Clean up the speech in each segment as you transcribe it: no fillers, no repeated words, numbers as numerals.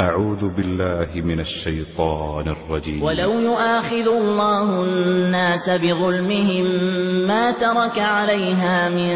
أعوذ بالله من الشيطان الرجيم. ولو يؤاخذ الله الناس بظلمهم ما ترك عليها من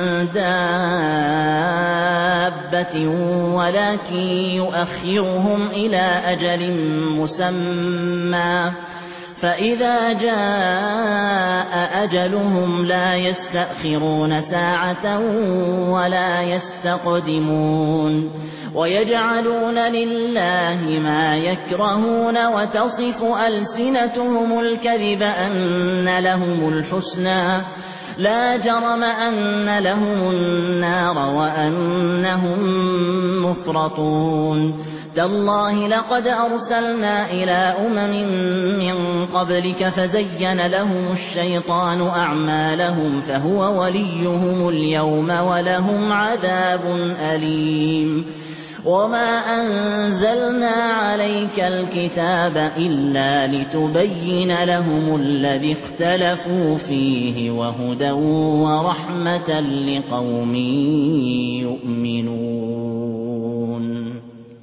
دابة ولكن يؤخرهم إلى أجل مسمى فإذا جاء أجلهم لا يستأخرون ساعة ولا يستقدمون. ويجعلون لله ما يكرهون وتصف ألسنتهم الكذب أن لهم الحسنى لا جرم أن لهم النار وأنهم مفرطون. تالله لقد أرسلنا إلى من قبلك فزين لهم الشيطان أعمالهم فهو وليهم اليوم ولهم عذاب أليم. وما أنزلنا عليك الكتاب إلا لتبين لهم الذي اختلفوا فيه وهدى ورحمة لقوم يؤمنون.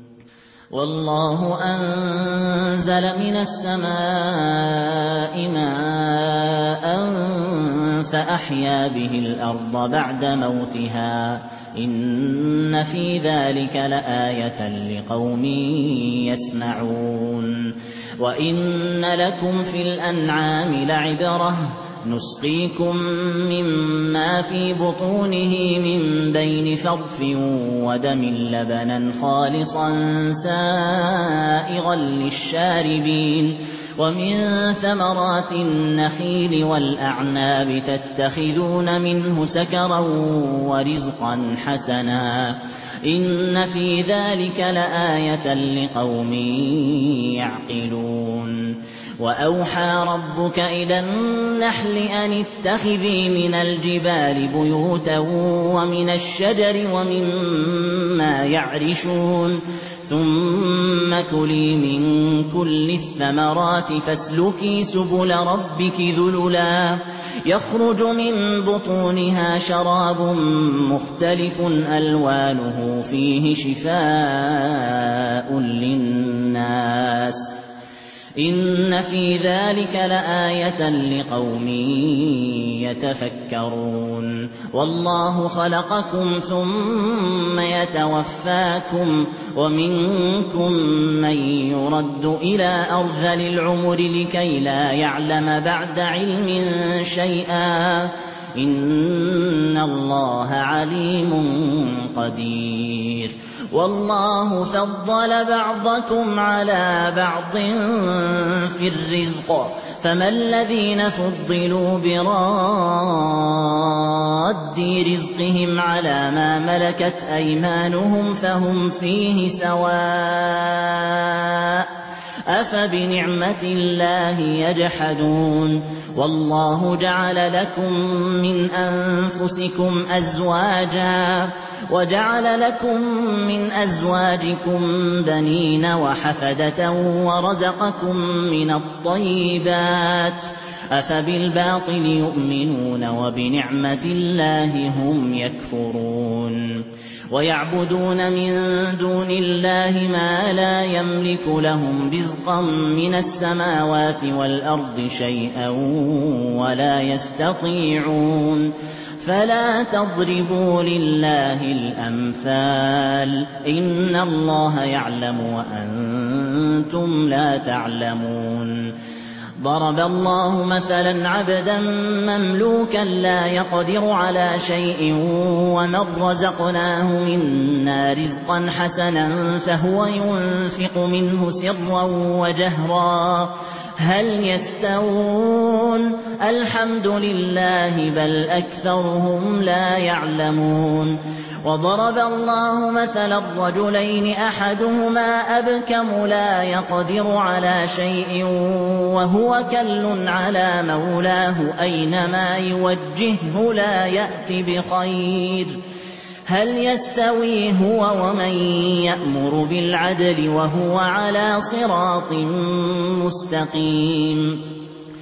والله أنزل من السماء ماء فأحيا به الأرض بعد موتها إن في ذلك لآية لقوم يسمعون. وإن لكم في الأنعام لعبرة نسقيكم مما في بطونه من بين فرث ودم لبنا خالصا سائغا للشاربين ومن ثمرات النخيل والأعناب تتخذون منه سكرا ورزقا حسنا إن في ذلك لآية لقوم يعقلون. وأوحى ربك إلى النحل أن اتخذي من الجبال بيوتا ومن الشجر ومما يعرشون ثم كلي من كل الثمرات فاسلكي سبل ربك ذللا يخرج من بطونها شراب مختلف ألوانه فيه شفاء للناس إن في ذلك لآية لقوم يتفكرون. والله خلقكم ثم يتوفاكم ومنكم من يرد إلى أرذل العمر لكي لا يعلم بعد علم شيئا إن الله عليم قدير. والله فضل بعضكم على بعض في الرزق فما الذين فضلوا براد رزقهم على ما ملكت أيمانهم فهم فيه سواء أفبنعمة الله يجحدون. والله جعل لكم من أنفسكم أزواجا وجعل لكم من أزواجكم بنين وحفدة ورزقكم من الطيبات أفبالباطل يؤمنون وبنعمة الله هم يكفرون. ويعبدون من دون الله ما لا يملك لهم رزقا من السماوات والأرض شيئا ولا يستطيعون فلا تضربوا لله الأمثال إن الله يعلم وأنتم لا تعلمون. ضرب الله مثلا عبدا مملوكا لا يقدر على شيء ومن رزقناه منا رزقا حسنا فهو ينفق منه سرا وجهرا هل يستوون الحمد لله بل أكثرهم لا يعلمون. وضرب الله مثلا الرجلين أحدهما أبكم لا يقدر على شيء وهو كل على مولاه أينما يوجهه لا يأتي بخير هل يستوي هو ومن يأمر بالعدل وهو على صراط مستقيم.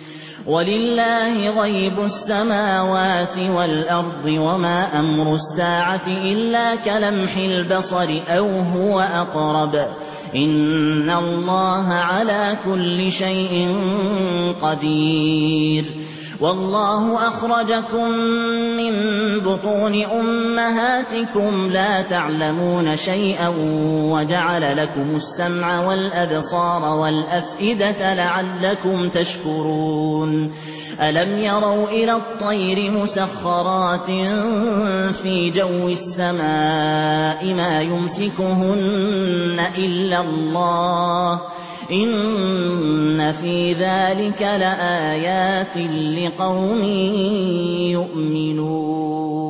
ولله غيب السماوات والأرض وما أمر الساعة إلا كلمح البصر أو هو أقرب إن الله على كل شيء قدير والله أخرجكم من بطون أمهاتكم لا تعلمون شيئا وجعل لكم السمع والأبصار والأفئدة لعلكم تشكرون ألم يروا إلى الطير مسخرات في جو السماء ما يمسكهن إلا الله إن في ذلك لآيات لقوم يؤمنون